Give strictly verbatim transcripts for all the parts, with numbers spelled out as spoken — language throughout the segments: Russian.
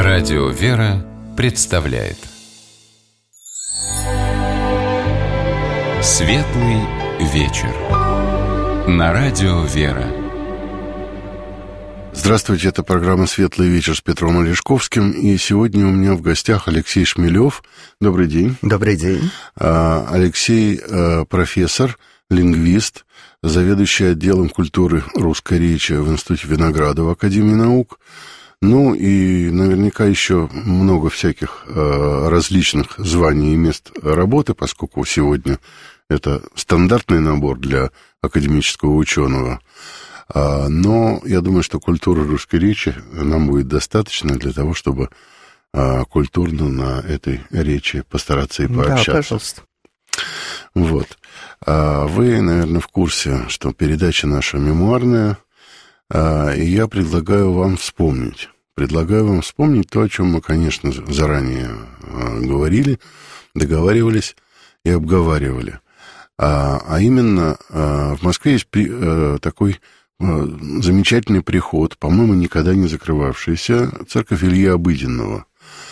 Радио «Вера» представляет Светлый вечер на Радио «Вера». Здравствуйте, это программа «Светлый вечер» с Петром Олешковским. И сегодня у меня в гостях Алексей Шмелев. Добрый день. Добрый день. Алексей профессор, лингвист, заведующий отделом культуры русской речи в Институте Виноградова Академии наук. Ну и наверняка еще много всяких э, различных званий и мест работы, поскольку сегодня это стандартный набор для академического ученого. А, но я думаю, что культура русской речи нам будет достаточно для того, чтобы а, культурно на этой речи постараться и пообщаться. Да, пожалуйста. Вот. А вы, наверное, в курсе, что передача наша мемуарная. И я предлагаю вам вспомнить. Предлагаю вам вспомнить то, о чем мы, конечно, заранее говорили, договаривались и обговаривали. А, а именно, в Москве есть при, такой замечательный приход, по-моему, никогда не закрывавшийся, церковь Ильи Обыденного.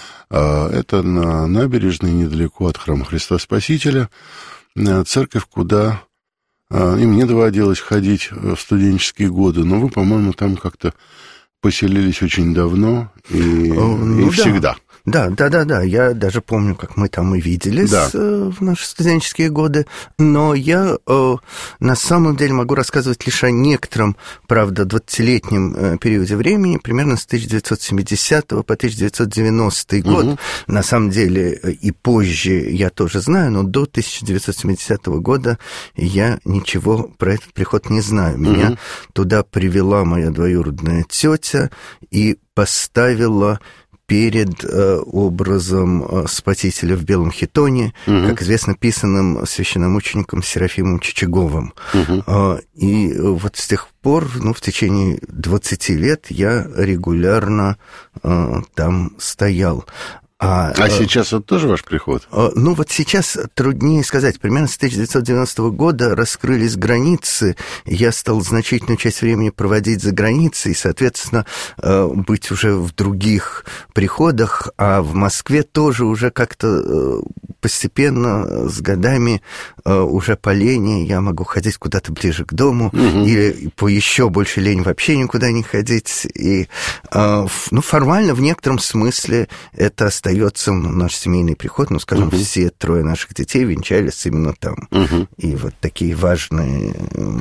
Это на набережной, недалеко от храма Христа Спасителя, церковь, куда... И мне доводилось ходить в студенческие годы, но вы, по-моему, там как-то поселились очень давно и, ну, и всегда. Да, да, да, да. Я даже помню, как мы там и виделись да. в наши студенческие годы. Но я э, на самом деле могу рассказывать лишь о некотором, правда, двадцатилетнем э, периоде времени, примерно с тысяча девятьсот семидесятого по тысяча девятьсот девяностый год. Угу. На самом деле и позже я тоже знаю, но до тысяча девятьсот семидесятого года я ничего про этот приход не знаю. Меня угу. туда привела моя двоюродная тетя и поставила перед э, образом э, Спасителя в белом хитоне, угу. как известно, писанным священномучеником Серафимом Чичаговым. Угу. Э, и вот с тех пор, ну, в течение двадцати лет я регулярно э, там стоял. А, а сейчас это тоже ваш приход? Ну, вот сейчас труднее сказать. Примерно с тысяча девятьсот девяностого года раскрылись границы. Я стал значительную часть времени проводить за границей, и, соответственно, быть уже в других приходах. А в Москве тоже уже как-то постепенно, с годами, уже по лени я могу ходить куда-то ближе к дому, угу. или по еще больше лени вообще никуда не ходить. И, ну, формально, в некотором смысле, это остается наш семейный приход, ну, скажем, uh-huh. все трое наших детей венчались именно там. Uh-huh. И вот такие важные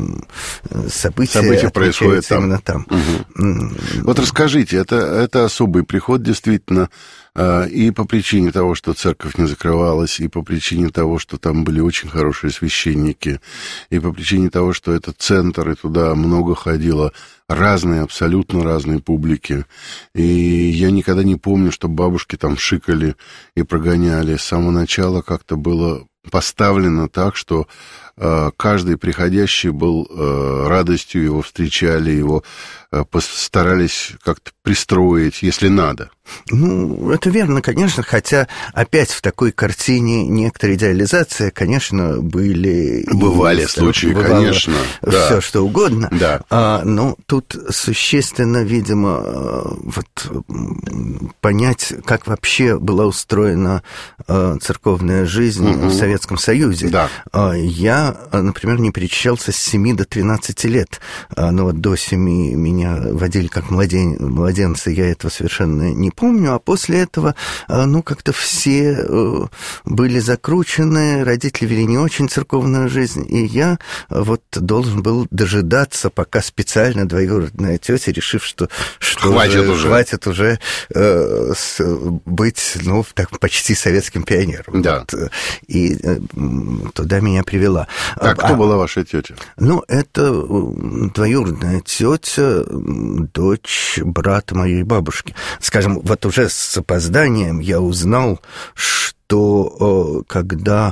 события, события происходят там. Именно там. Uh-huh. Вот расскажите, это, это особый приход, действительно, и по причине того, что церковь не закрывалась, и по причине того, что там были очень хорошие священники, и по причине того, что это центр, и туда много ходило разные, абсолютно разные публики. И я никогда не помню, что бабушки там шикали и прогоняли. С самого начала как-то было поставлено так, что э, каждый приходящий был э, радостью, его встречали, его э, постарались как-то пристроить, если надо. Ну, это верно, конечно, хотя опять в такой картине некоторая идеализация, конечно, были... Бывали и, случаи, конечно. Все, да. что угодно. Да. А, но тут существенно, видимо, вот, понять, как вообще была устроена церковная жизнь угу. в Советском Союзе. Да. Я, например, не перечислялся с семи до тринадцати лет. Ну, вот до семи меня водили как младен... младенца, я этого совершенно не помню, а после этого, ну, как-то все были закручены, родители вели не очень церковную жизнь, и я вот должен был дожидаться, пока специально двоюродная тетя, решив, что, что хватит уже, уже, хватит уже э, с, быть, ну, так, почти советским пионером. Да. Вот, и э, туда меня привела. А, а кто была ваша тетя? Ну, это двоюродная тетя, дочь брата моей бабушки. Скажем, вот уже с опозданием я узнал, что что когда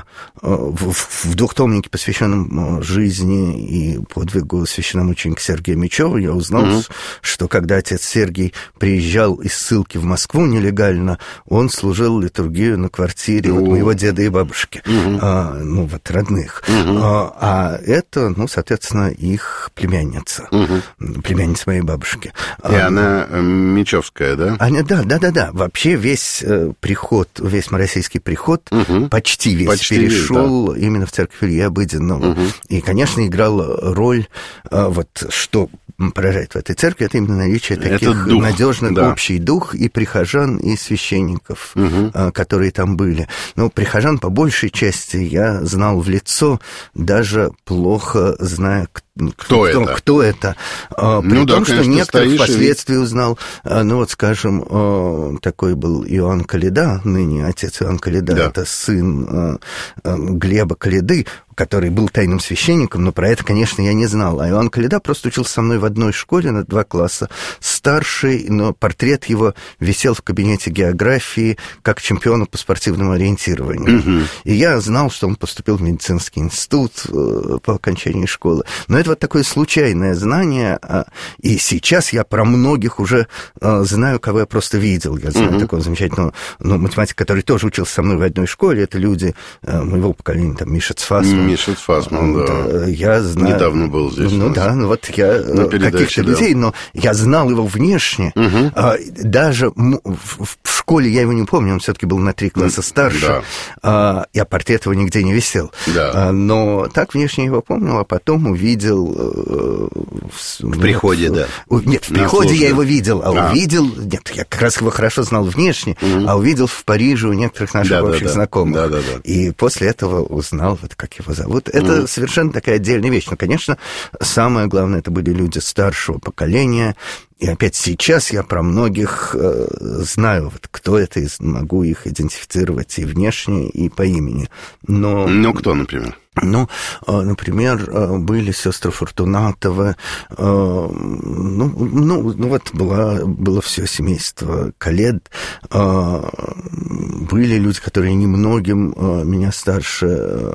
в двухтомнике, посвященном жизни и подвигу священномученика Сергия Мечева, я узнал, угу. что когда отец Сергий приезжал из ссылки в Москву нелегально, он служил литургию на квартире вот моего деда и бабушки, угу. а, ну вот родных. Угу. А, а это, ну, соответственно, их племянница, угу. племянница моей бабушки. И а, она Мечевская, да? Она, да, да, да, да. Вообще весь э, приход, весь российский приход, угу. почти весь почти перешел весь, да. именно в церковь Ильи Обыденного. Угу. И, конечно, играла роль, э, вот что поражает в этой церкви, это именно наличие таких надежных, да. общий дух и прихожан, и священников, угу. э, которые там были. Но прихожан по большей части я знал в лицо, даже плохо зная, кто Кто, кто это? Кто это? При ну, том, да, что некоторых впоследствии и... узнал. Ну, вот, скажем, такой был Иоанн Каледа, ныне отец Иоанн Каледа, да. это сын Глеба Каледы, который был тайным священником, но про это, конечно, я не знал. А Иоанн Каледа просто учился со мной в одной школе на два класса. Старший, но портрет его висел в кабинете географии как чемпиона по спортивному ориентированию. Угу. И я знал, что он поступил в медицинский институт по окончании школы. Но это вот такое случайное знание. И сейчас я про многих уже знаю, кого я просто видел. Я знаю угу. такого замечательного ну, математика, который тоже учился со мной в одной школе. Это люди моего поколения, там, Миша Цфасман. Миша Цфасман, да. Я знаю... Недавно был здесь. Ну да, ну вот я каких-то да. людей, но я знал его внешне. Угу. Даже в школе я его не помню, он все-таки был на три класса старше. Да. Я портрет его нигде не висел. Да. Но так внешне я его помнил, а потом увидел... В приходе, да. Нет, в приходе я его видел, а, а увидел... Нет, я как раз его хорошо знал внешне, угу. а увидел в Париже у некоторых наших да, общих да, да. знакомых. Да, да, да. И после этого узнал, вот как его зовут. Это mm. совершенно такая отдельная вещь. Но, конечно, самое главное, это были люди старшего поколения. И опять сейчас я про многих э, знаю, вот, кто это, и могу их идентифицировать и внешне, и по имени. Но... Ну, кто, например? Ну, например, были сестры Фортунатовы, ну, ну, ну вот была, было все семейство Калед, были люди, которые немногим меня старше,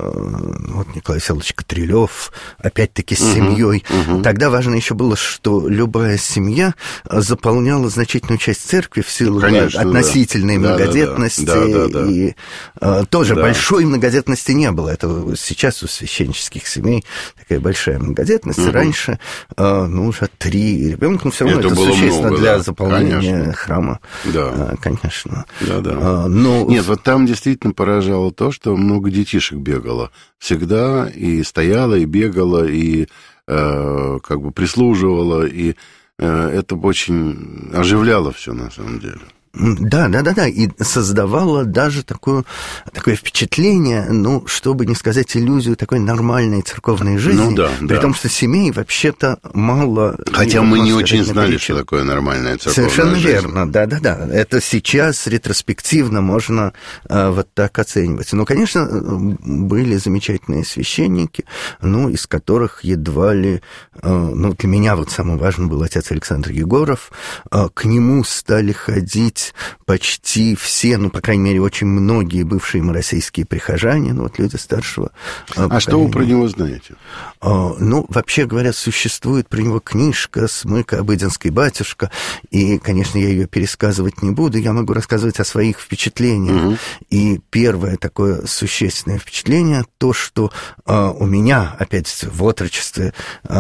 вот Николай Всеволодович Котрелёв, опять-таки с семьей. Uh-huh, uh-huh. Тогда важно еще было, что любая семья заполняла значительную часть церкви в силу Конечно, относительной да. многодетности, да, да, да, да. и а, тоже да. большой многодетности не было. Это сейчас у священнических семей такая большая многодетность. Угу. Раньше, ну, уже три ребенка, но все равно это, это существенно много, для да. заполнения конечно. Храма. Да. Конечно. Да, да. А, но... Нет, вот там действительно поражало то, что много детишек бегало. Всегда и стояло, и бегало, и э, как бы прислуживало, и э, это очень оживляло все на самом деле. Да, да, да, да, и создавала даже такое, такое впечатление, ну, чтобы не сказать иллюзию такой нормальной церковной жизни, ну, да, при да. том, что семей вообще-то мало... Хотя мы не очень знали, что такое нормальная церковная Совершенно жизнь. Совершенно верно, да, да, да. Это сейчас ретроспективно можно а, вот так оценивать. Но, конечно, были замечательные священники, ну, из которых едва ли... А, ну, для меня вот самым важным был отец Александр Егоров. А, к нему стали ходить почти все, ну, по крайней мере, очень многие бывшие российские прихожане, ну, вот люди старшего поколения. А что вы про него знаете? Ну, вообще говоря, существует про него книжка «Смык Обыденский батюшка», и, конечно, я ее пересказывать не буду, я могу рассказывать о своих впечатлениях. Угу. И первое такое существенное впечатление, то, что у меня, опять в отрочестве,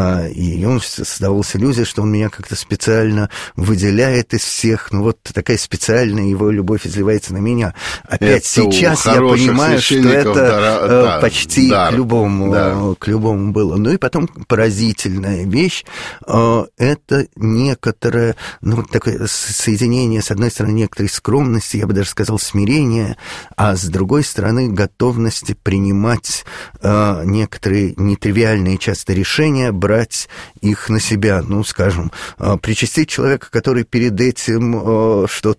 и он создавалась иллюзия, что он меня как-то специально выделяет из всех, ну, вот такая специальная его любовь изливается на меня. Опять это сейчас я понимаю, что это дара, да, почти дар, к любому, да. к любому было. Ну и потом поразительная вещь, это некоторое, ну, такое соединение, с одной стороны, некоторой скромности, я бы даже сказал, смирения, а с другой стороны, готовности принимать некоторые нетривиальные часто решения, брать их на себя. Ну, скажем, причастить человека, который перед этим что-то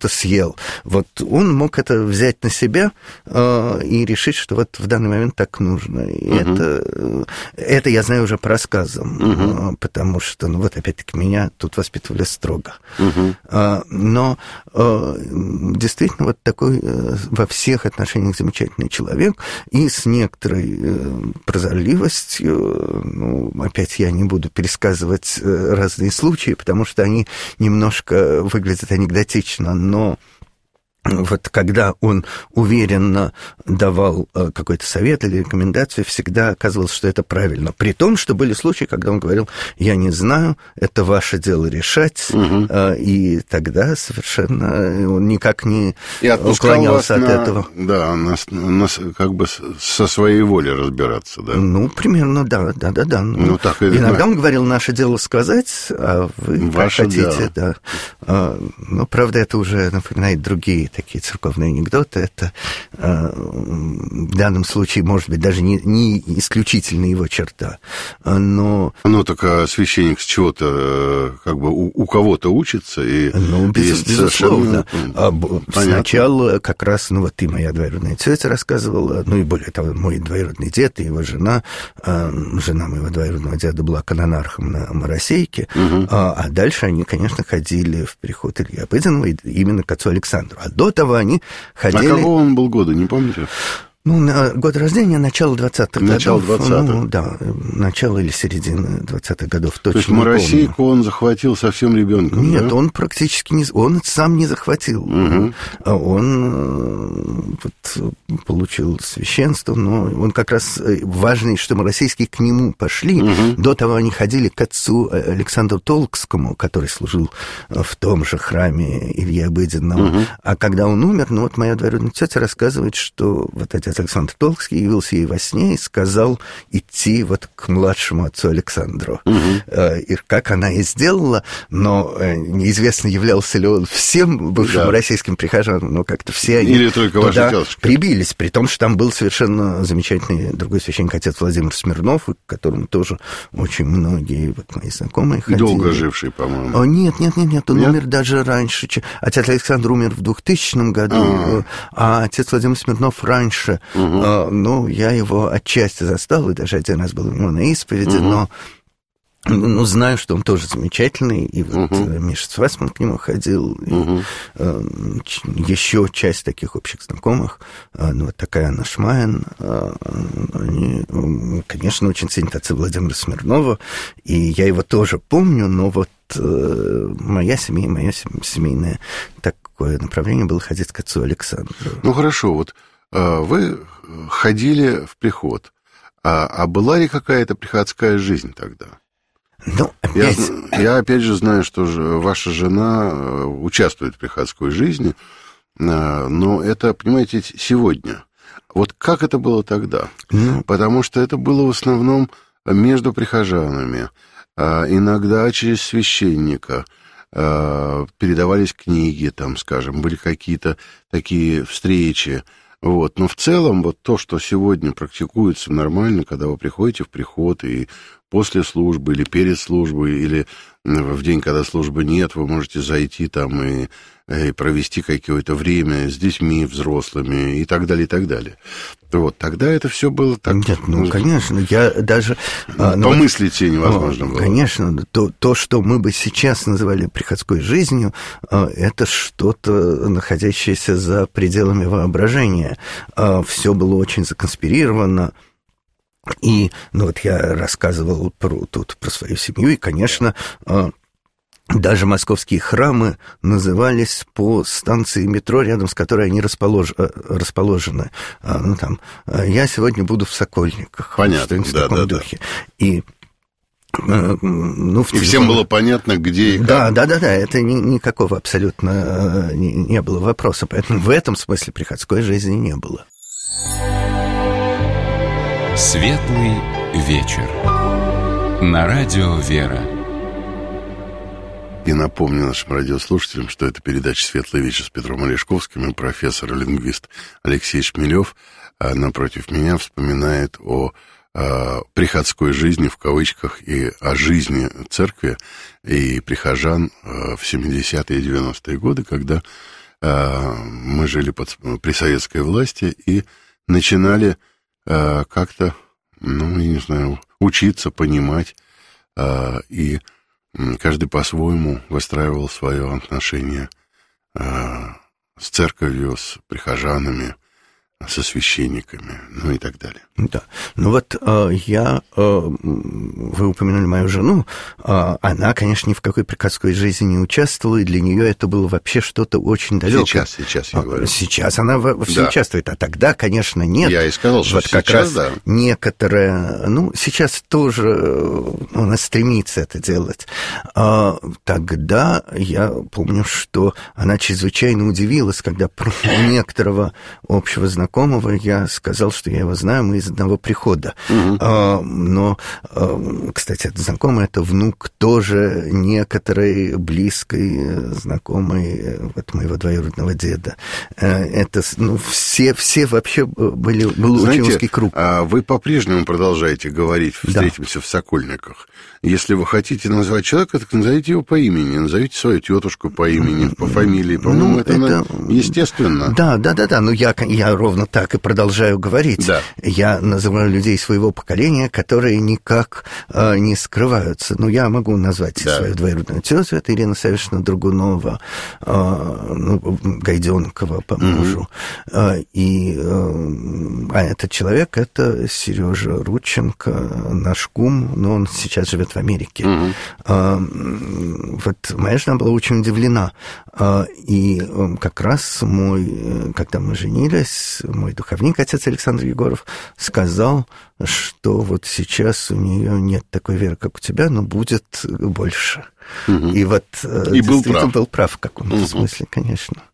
что-то съел. Вот он мог это взять на себя э, и решить, что вот в данный момент так нужно. И угу. это, это я знаю уже по рассказам, угу. э, потому что, ну вот опять-таки, меня тут воспитывали строго. Угу. Э, но э, действительно вот такой э, во всех отношениях замечательный человек, и с некоторой э, прозорливостью, ну, опять я не буду пересказывать э, разные случаи, потому что они немножко выглядят анекдотично, но вот когда он уверенно давал какой-то совет или рекомендацию, всегда оказывалось, что это правильно. При том, что были случаи, когда он говорил: я не знаю, это ваше дело решать, угу. и тогда совершенно он никак не уклонялся от на, этого. Да, на, на, как бы со своей волей разбираться, да? Ну, примерно, да, да, да, да. Ну, так и иногда знаю. Он говорил: наше дело сказать, а вы ваше как хотите. Дело. Да. Но, правда, это уже напоминает другие такие церковные анекдоты. Это э, в данном случае, может быть, даже не, не исключительно его черта, но... Ну, так а священник с чего-то, как бы, у, у кого-то учится, и... Ну, без, и безусловно. Понятно. Сначала как раз, ну, вот ты, моя двоюродная тетя, рассказывала, ну, и более того, мой двоюродный дед и его жена, э, жена моего двоюродного деда была канонархом на Моросейке, угу. а, а дальше они, конечно, ходили в приход Ильи Обыденного именно к отцу Александру. А до того они ходили... А какого он был года, не помните? Ну, на год рождения, начало двадцатых годов. Начало двадцатых. Ну, да, начало или середина двадцатых годов, точно. То есть Моросейку он захватил совсем ребенком? Нет, да? он практически не... Он сам не захватил. Угу. Он вот, получил священство, но он как раз... Важно, что Моросейские к нему пошли. Угу. До того они ходили к отцу Александру Толкскому, который служил в том же храме Ильи Обыденного. Угу. А когда он умер, ну вот моя двоюродная тетя рассказывает, что вот отец Александр Толкский явился ей во сне и сказал идти вот к младшему отцу Александру. Угу. И как она и сделала, но неизвестно, являлся ли он всем бывшим да. российским прихожанам, но как-то все они Или только туда ваши тетушки. Прибились, при том, что там был совершенно замечательный другой священник, отец Владимир Смирнов, к которому тоже очень многие вот мои знакомые ходили. Долго живший, по-моему. О, нет, нет, нет, нет, он нет? умер даже раньше. Отец Александр умер в двухтысячном году, А-а-а. а отец Владимир Смирнов раньше. Угу. Uh, ну, я его отчасти застал, и даже один раз был у него на исповеди, uh-huh. но ну, знаю, что он тоже замечательный, и вот uh-huh. Миша Цвасман к нему ходил, uh-huh. и, uh, еще часть таких общих знакомых, uh, ну, вот такая Анна Шмайен, uh, они, конечно, очень ценят отца Владимира Смирнова, и я его тоже помню, но вот uh, моя семья, мое семейное такое направление было ходить к отцу Александру. Ну, хорошо, вот вы ходили в приход, а, а была ли какая-то приходская жизнь тогда? Ну, опять... я, я опять же знаю, что ваша жена участвует в приходской жизни, но это, понимаете, сегодня. Вот как это было тогда? Ну... Потому что это было в основном между прихожанами, иногда через священника, передавались книги, там, скажем, были какие-то такие встречи. Вот. Но в целом вот то, что сегодня практикуется нормально, когда вы приходите в приход и после службы или перед службой, или в день, когда службы нет, вы можете зайти там и, и провести какое-то время с детьми, взрослыми и так далее, и так далее. Вот. Тогда это все было так... Нет, ну, конечно, я даже... Помыслить себе невозможно было. Конечно, то, то, что мы бы сейчас называли приходской жизнью, это что-то, находящееся за пределами воображения. Все было очень законспирировано. И, ну, вот я рассказывал про, тут про свою семью, и, конечно, даже московские храмы назывались по станции метро, рядом с которой они располож... расположены. Ну, там, я сегодня буду в Сокольниках. Понятно, что-нибудь в да, таком да, духе. да. И... Ну, в и всем было понятно, где и как. Да, да, да, да, это ни, никакого абсолютно не, не было вопроса. Поэтому в этом смысле приходской жизни не было. Светлый вечер. На радио «Вера». И напомню нашим радиослушателям, что это передача «Светлый вечер» с Петром Олешковским, и профессор-лингвист Алексей Шмелев напротив меня вспоминает о приходской жизни, в кавычках, и о жизни церкви и прихожан в семидесятые и девяностые годы, когда мы жили под, при советской власти и начинали как-то, ну, я не знаю, учиться, понимать, и каждый по-своему выстраивал свое отношение с церковью, с прихожанами, со священниками, ну и так далее. Да. Ну вот э, я, э, вы упомянули мою жену, э, она, конечно, ни в какой приказской жизни не участвовала, и для нее это было вообще что-то очень далекое. Сейчас, сейчас я говорю. Сейчас она во, во всем да. участвует, а тогда, конечно, нет. Я и сказал, что вот сейчас, как раз да. некоторые, ну, сейчас тоже она стремится это делать. А, тогда я помню, что она чрезвычайно удивилась, когда про некоторого общего знакомого я сказал, что я его знаю, мы из одного прихода. Угу. А, но, а, кстати, этот знакомый, это внук тоже некоторой близкой знакомой вот, моего двоюродного деда. Это, ну, все, все вообще были, был Знаете, очень узкий круг. А вы по-прежнему продолжаете говорить, встретимся да. в Сокольниках. Если вы хотите назвать человека, так назовите его по имени, назовите свою тетушку по имени, по фамилии. По-моему, ну, это, это естественно. Да, да, да, да. Но я, я ровно так и продолжаю говорить. Да. Я называю людей своего поколения, которые никак э, не скрываются. Ну, я могу назвать да. свою двоюродную тетю, это Ирина Савишна Драгунова, э, ну, Гайденкова по мужу. Mm-hmm. Э, и, э, а этот человек, это Сережа Рудченко, наш кум, но он сейчас живет в Америке. Mm-hmm. Э, вот моя жена была очень удивлена. Э, и как раз мой, когда мы женились, мой духовник, отец Александр Егоров, сказал, что вот сейчас у нее нет такой веры, как у тебя, но будет больше. Угу. И вот и был действительно прав. был прав в каком-то угу. смысле, конечно.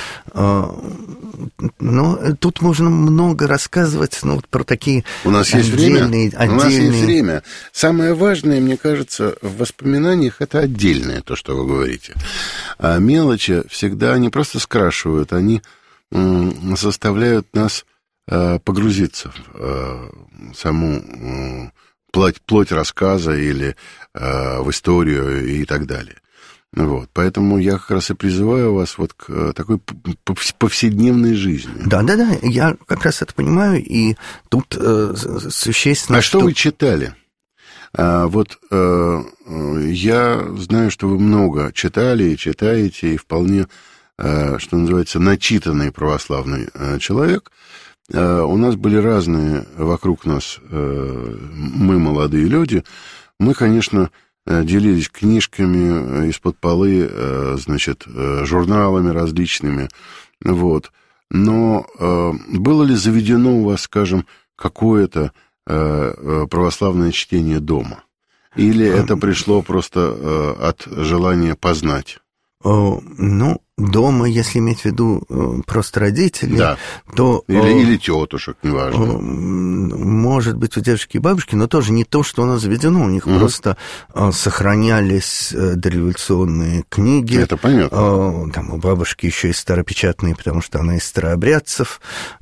Но тут можно много рассказывать, ну, вот про такие у нас отдельные... Есть время. У нас есть время. Самое важное, мне кажется, в воспоминаниях это отдельное, то, что вы говорите. А мелочи всегда, они просто скрашивают, они заставляют нас погрузиться в саму плоть, плоть рассказа или в историю и так далее. Вот. Поэтому я как раз и призываю вас вот к такой повседневной жизни. Да-да-да, я как раз это понимаю, и тут э, существенно... А что, что вы читали? А, вот э, я знаю, что вы много читали и читаете, и вполне, э, что называется, начитанный православный э, человек. У нас были разные вокруг нас, мы молодые люди, мы, конечно, делились книжками из-под полы, значит, журналами различными, вот. Но было ли заведено у вас, скажем, какое-то православное чтение дома? Или это пришло просто от желания познать? Ну, дома, если иметь в виду просто родителей, да. то... Или, или тетушек, неважно. Может быть, у дедушки и бабушки, но тоже не то, что у нас заведено. У них угу. просто сохранялись дореволюционные книги. Это понятно. Там у бабушки еще и старопечатные, потому что она из старообрядцев.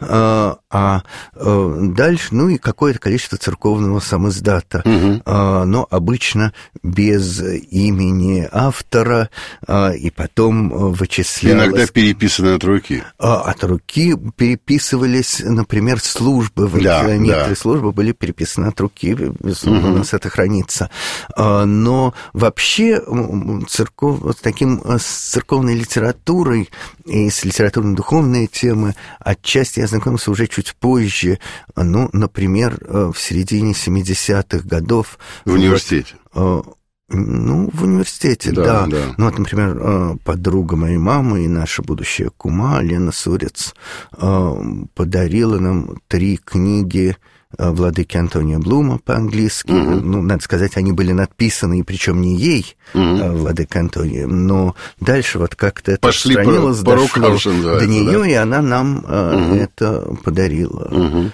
А дальше, ну, и какое-то количество церковного самиздата. Угу. Но обычно без имени автора, и потом вычислялось. Иногда переписаны от руки. От руки переписывались, например, службы. Да, некоторые да. службы были переписаны от руки, безусловно, угу. у нас это хранится. Но вообще церков, вот таким, с церковной литературой и с литературно-духовной темы отчасти я знакомился уже чуть позже. Ну, например, в середине семидесятых годов. В университете? Вот, ну, в университете, да. да. да. Ну, вот, например, подруга моей мамы и наша будущая кума Лена Сурец подарила нам три книги владыки Антония Блума по-английски. Угу. Ну, надо сказать, они были написаны, и причем не ей, угу. владыка Антония, но дальше вот как-то это пошли распространилось, по, по дошло рукам, до нее, да? И она нам угу. это подарила. Угу.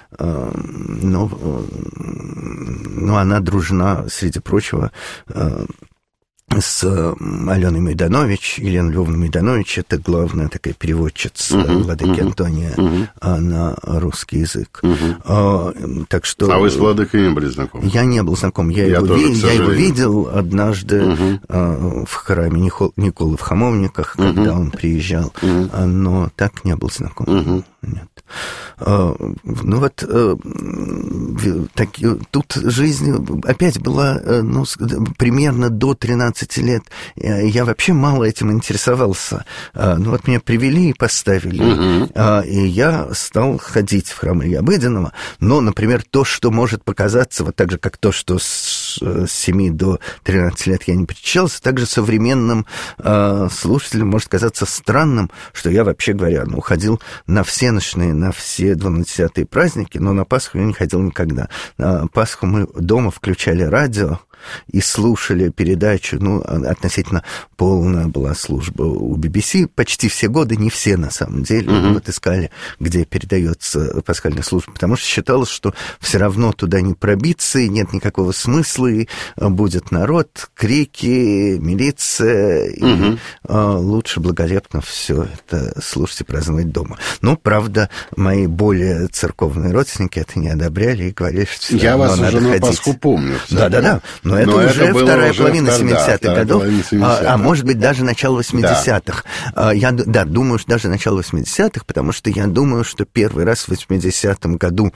Но, но она дружна, среди прочего, с Аленой Майданович, Елена Львовна Майданович, это главная такая переводчица uh-huh, владыки uh-huh, Антония uh-huh. на русский язык. Uh-huh. А, так что... А вы с владыкой не были знакомы? Я не был знаком. Я, я, его, тоже, ви... я его видел однажды uh-huh. а, в храме Никол... Николы в Хамовниках, uh-huh. когда он приезжал, uh-huh. но так не был знаком. Uh-huh. Нет. А, ну вот а, так, тут жизнь опять была ну, примерно до тринадцати лет. Я вообще мало этим интересовался. А, ну вот меня привели и поставили. Uh-huh. А, и я стал ходить в храм Ильи Обыденного. Но, например, то, что может показаться, вот так же, как то, что с семи до тринадцати лет я не причащался, также современным а, слушателям может казаться странным, что я, вообще говоря, ну, ходил на все ночные, на все двунадесятые праздники, но на Пасху я не ходил никогда. На Пасху мы дома включали радио и слушали передачу, ну, относительно полная была служба у би би си, почти все годы, не все на самом деле, uh-huh. вот искали, где передается пасхальная служба, потому что считалось, что все равно туда не пробиться, и нет никакого смысла, и будет народ, крики, милиция, uh-huh. и а, лучше благолепно все это слушать и праздновать дома. Ну, правда, мои более церковные родственники это не одобряли и говорили, что все Я вас надо уже на ходить. Пасху помню. Да-да-да. Но это Но уже это вторая уже половина втор... семидесятых да, годов, семидесятых. А, а может быть даже начало восьмидесятых. Да. Я да, думаю, что даже начало восьмидесятых, потому что я думаю, что первый раз в восьмидесятом году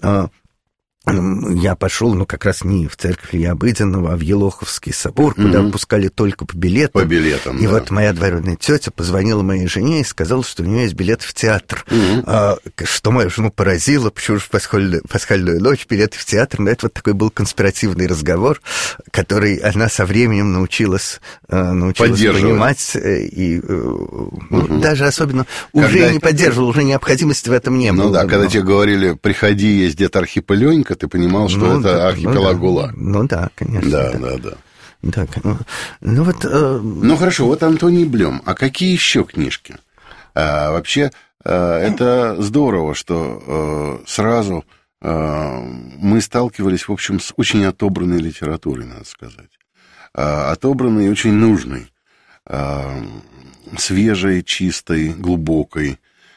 я пошел, ну, как раз не в церковь Ильи Обыденного, а в Елоховский собор, mm-hmm. куда пускали только по билетам. По билетам, И да. вот моя двоюродная тетя позвонила моей жене и сказала, что у нее есть билет в театр. Mm-hmm. А, что мою жену поразило, почему же в пасхальную, пасхальную ночь билеты в театр. Но это вот такой был конспиративный разговор, который она со временем научилась, научилась понимать. И ну, mm-hmm. даже особенно когда уже это... не поддерживала, уже необходимости в этом не было. Ну да, когда тебе говорили, приходи, есть где-то Архипыленька, ты понимал, что ну, это да, архипелаг ну, ГУЛАГ. Ну да, конечно. Да, да, да, да. да. Ну, ну, вот, э... ну хорошо, вот Антоний Блем. А какие еще книжки? А, вообще, а, это здорово, что а, сразу а, мы сталкивались, в общем, с очень отобранной литературой, надо сказать. А, отобранной и очень нужной. А, свежей, чистой, глубокой.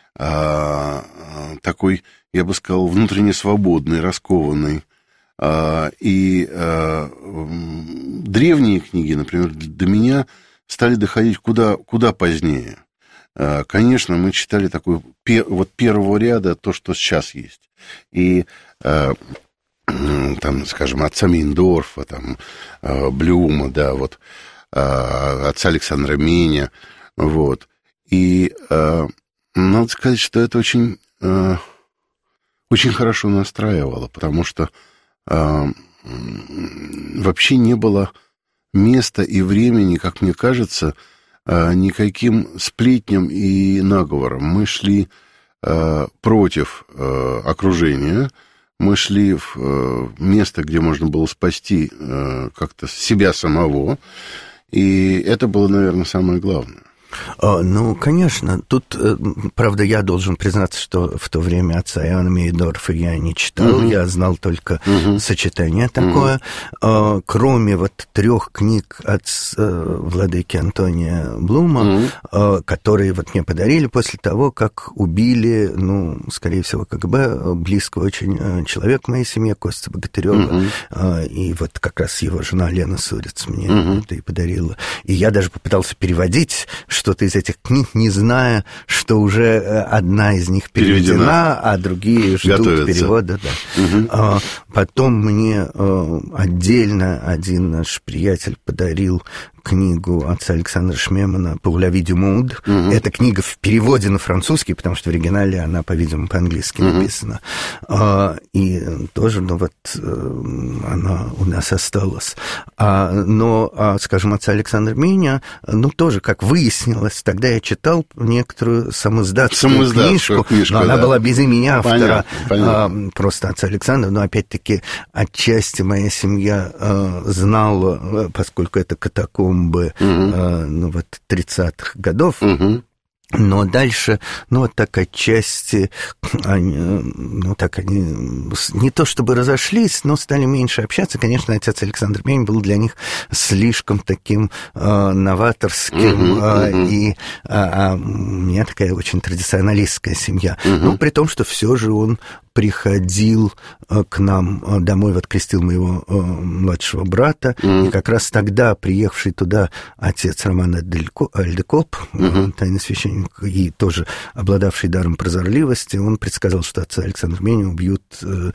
А, такой, я бы сказал, внутренне свободный, раскованный. А, и а, древние книги, например, до меня стали доходить куда, куда позднее. А, конечно, мы читали такой, вот первого ряда то, что сейчас есть. И а, там, скажем, отца Мейндорфа, там, Блюма, да, вот, а, отца Александра Меня, вот. И а, надо сказать, что это очень, а, очень хорошо настраивало, потому что а, вообще не было места и времени, как мне кажется, а, никаким сплетням и наговорам. Мы шли а, против а, окружения, мы шли в а, место, где можно было спасти а, как-то себя самого, и это было, наверное, самое главное. Ну, конечно. Тут, правда, я должен признаться, что в то время отца Иоанна Мейндорфа я не читал. Uh-huh. Я знал только uh-huh. сочетание такое. Uh-huh. Кроме вот трех книг от владыки Антония Блума, uh-huh. которые вот мне подарили после того, как убили, ну, скорее всего, КГБ, близкого очень человека в моей семье, Костя Богатырева. Uh-huh. И вот как раз его жена Лена Сурец мне uh-huh. это и подарила. И я даже попытался переводить что-то из этих книг, не зная, что уже одна из них переведена, переведена. а другие ждут готовятся. Перевода. Да. Угу. А, потом мне а, отдельно один наш приятель подарил книгу отца Александра Шмемана «Pour la vie du monde». Uh-huh. Эта книга в переводе на французский, потому что в оригинале она, по-видимому, по-английски uh-huh. написана. А, и тоже, ну вот, она у нас осталась. А, но, а, скажем, отца Александра Меня, ну, тоже, как выяснилось, тогда я читал некоторую самоиздатскую книжку, книжку, но да. она была без имени автора. Понятно, понятно. А, просто отца Александра, но, опять-таки, отчасти моя семья а, знала, поскольку это катакомбы, Uh-huh. ну вот тридцатых годов, uh-huh. Но дальше, ну, вот так отчасти, они, ну, так они не то чтобы разошлись, но стали меньше общаться. Конечно, отец Александр Менин был для них слишком таким э, новаторским, uh-huh, uh-huh. Э, и а, а, у меня такая очень традиционалистская семья. Uh-huh. Ну, при том, что все же он приходил к нам домой, вот крестил моего э, младшего брата, mm-hmm. и как раз тогда приехавший туда отец Роман Альдекоп, mm-hmm. тайный священник, и тоже обладавший даром прозорливости, он предсказал, что отца Александра Менина убьют э,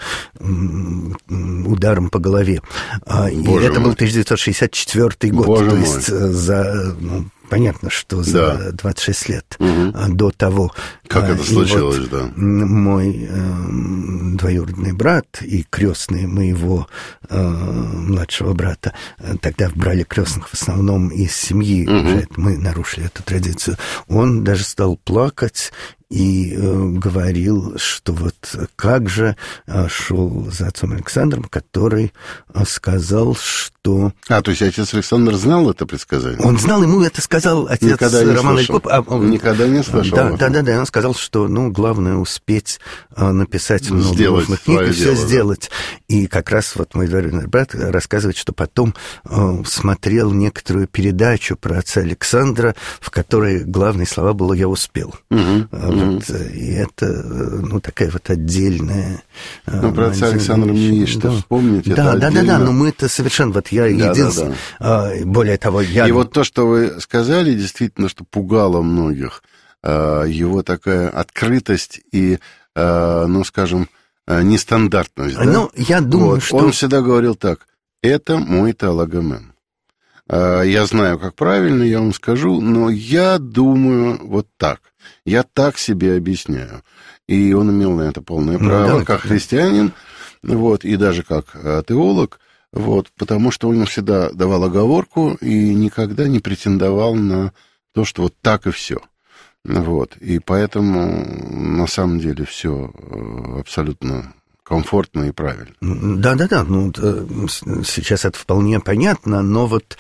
ударом по голове. Боже и мой. Это был тысяча девятьсот шестьдесят четвёртый год, Боже то мой. есть ну, понятно, что за да. двадцать шесть лет угу. до того. Как это случилось, вот да. Мой э, двоюродный брат и крестный моего э, младшего брата тогда брали крестных в основном из семьи, угу. уже мы нарушили эту традицию. Он даже стал плакать и э, говорил, что вот как же э, шел за отцом Александром, который э, сказал, что... А, то есть отец Александр знал это предсказание? Он знал, ему это сказал отец Никогда не Роман слышал. Альдекоп. А, он... Никогда не слышал. Да, да, да, да, он сказал, что, ну, главное успеть э, написать много сделать нужных книг и все дело, сделать. Да. И как раз вот мой двоюродный брат рассказывает, что потом э, смотрел некоторую передачу про отца Александра, в которой главные слова было «я успел». Угу. Вот, и это, ну, такая вот отдельная... Ну, про отца Александра мне есть что да. вспомнить. Да, это да, отдельно. да, да, но мы это совершенно... Вот я да, единственный... Да, да. Более того, я... И вот то, что вы сказали, действительно, что пугало многих, его такая открытость и, ну, скажем, нестандартность. Да? Ну, я думаю, вот. что... Он всегда говорил так: это мой теологомен. Я знаю, как правильно, я вам скажу, но я думаю вот так. Я так себе объясняю. И он имел на это полное право, ну, да, как христианин, вот, и даже как теолог, вот, потому что он всегда давал оговорку и никогда не претендовал на то, что вот так и все. Вот. И поэтому на самом деле все абсолютно комфортно и правильно. Да-да-да, ну, сейчас это вполне понятно, но вот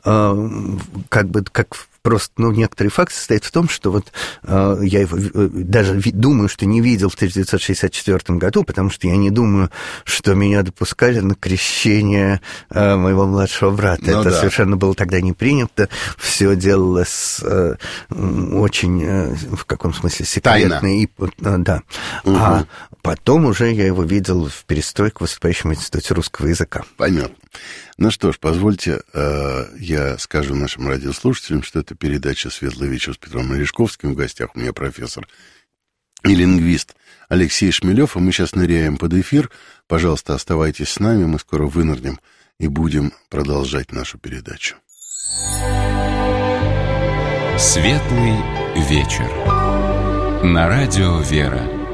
как бы, как просто, ну, некоторый факт состоит в том, что вот э, я его э, даже ви- думаю, что не видел в тысяча девятьсот шестьдесят четвёртом году, потому что я не думаю, что меня допускали на крещение э, моего младшего брата. Ну, это да. совершенно было тогда не принято. Все делалось э, очень, э, в каком смысле, секретно. И, э, да. Угу. А потом уже я его видел в перестройку выступающем в Институте русского языка. Понятно. Ну что ж, позвольте, э, я скажу нашим радиослушателям, что это передача «Светлый вечер» с Петром Мережковским. В гостях у меня профессор и лингвист Алексей Шмелев, и мы сейчас ныряем под эфир. Пожалуйста, оставайтесь с нами, мы скоро вынырнем и будем продолжать нашу передачу. «Светлый вечер» на радио «Вера».